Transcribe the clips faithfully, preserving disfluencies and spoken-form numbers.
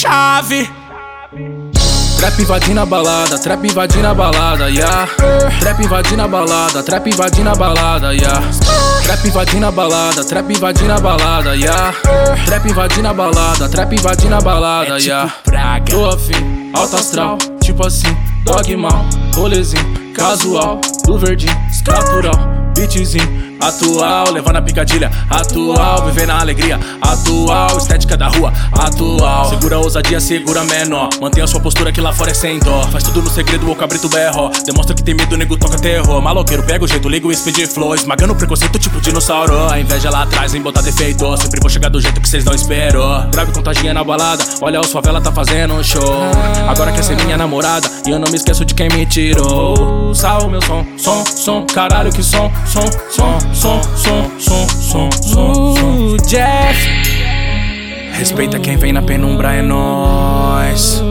chave. Trap invadindo a balada, trap invadindo a balada, yeah. Trap invadindo a balada, trap invadindo a balada, yeah. Trap invadindo a balada, trap invadindo a balada, yeah. Trap invadindo a balada, trap invadindo a balada, yeah. Tô afim, alto astral, tipo assim, dogmal, rolezinho, casual, do verdinho, natural, beatzinho. Atual, levando a picadilha. Atual, viver na alegria. Atual, estética da rua. Atual, segura a ousadia, segura menor. Mantenha sua postura que lá fora é sem dó. Faz tudo no segredo, o cabrito berro. Demonstra que tem medo, nego toca terror. Maloqueiro pega o jeito, liga o speed flow. Esmagando o preconceito tipo dinossauro. A inveja lá atrás em botar defeito. Sempre vou chegar do jeito que cês não esperam. Grave contagia na balada. Olha os favela tá fazendo um show. Agora quer ser minha namorada e eu não me esqueço de quem me tirou. Salve meu som, som, som. Caralho que som, som, som. Som, som, som, som, som, som. Jeff. Respeita quem vem na penumbra, é nóis.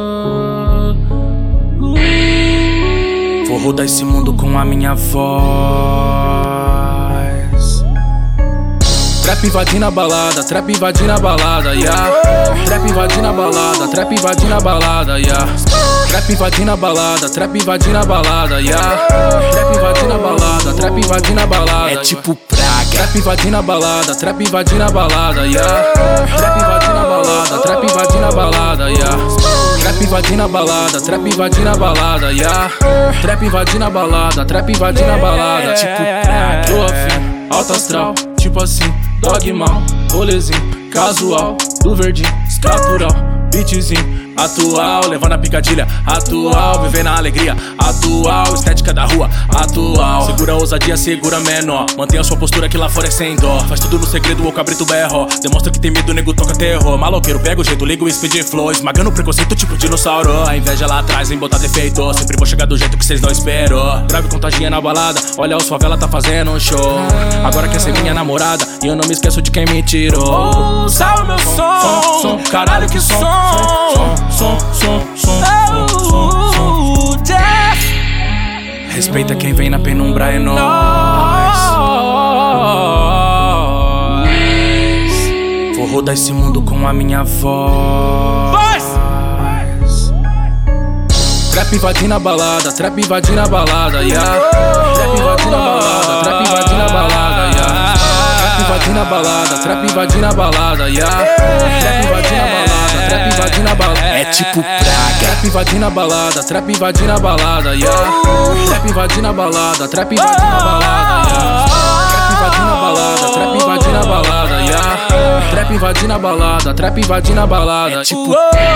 Vou rodar esse mundo com a minha voz. Trap invadindo a balada, trap invadindo a balada, yeah. Trap invadindo a balada, trap invadindo a balada, yeah. Trap invadindo a balada, trap invadindo a balada, yeah. Trap invadindo a balada, trap invadindo a balada. É tipo praga. Trap invadindo a balada, trap invadindo a balada, yeah. Trap invadindo a balada, trap invadindo a balada, yeah. Trap invadindo a balada, trap invadindo a balada, yeah. Trap invadindo a balada, trap invadindo a balada. Tipo praga. Tô afim, alto astral, tipo assim, dogmal, rolezinho, casual, do verdinho, natural, beatzinho. Atual, levando a picadilha. Atual, viver na alegria. Atual, estética da rua. Atual, segura a ousadia, segura menor. Mantenha sua postura que lá fora é sem dó. Faz tudo no segredo, o cabrito berro. Demonstra que tem medo, nego toca terror. Maloqueiro pega o jeito, liga o speed flow. Esmagando o preconceito tipo dinossauro. A inveja lá atrás em botar defeito. Sempre vou chegar do jeito que cês não esperam. Grave contagia na balada. Olha os favela tá fazendo um show. Agora quer ser minha namorada e eu não me esqueço de quem me tirou. Salve meu som, som, som. Caralho que som, som, som, som, som, som, som. Jeff. Respeita quem vem na penumbra, é nóis. Vou rodar esse mundo com a minha voz. Trap invadindo a balada, trap invadindo a balada, yeah. Trap invadindo a balada, trap invadindo a balada, yeah. Trap invadindo a balada, trap invadindo a balada, yeah. Trap invadindo a balada, trap invadindo a balada. É tipo praga. Trap invadindo a balada, trap invadindo a balada, yeah. Trap invadindo a balada, trap invadindo a balada, yeah. Trap invadindo a balada, trap invadindo a balada, yeah. Trap invadindo a balada, trap invadindo a balada. É tipo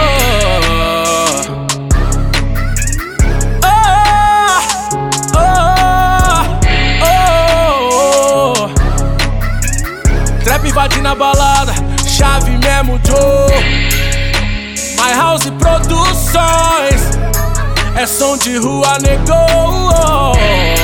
trap invadindo a balada, chave mesmo, Joe. My House Produções, é som de rua, negou.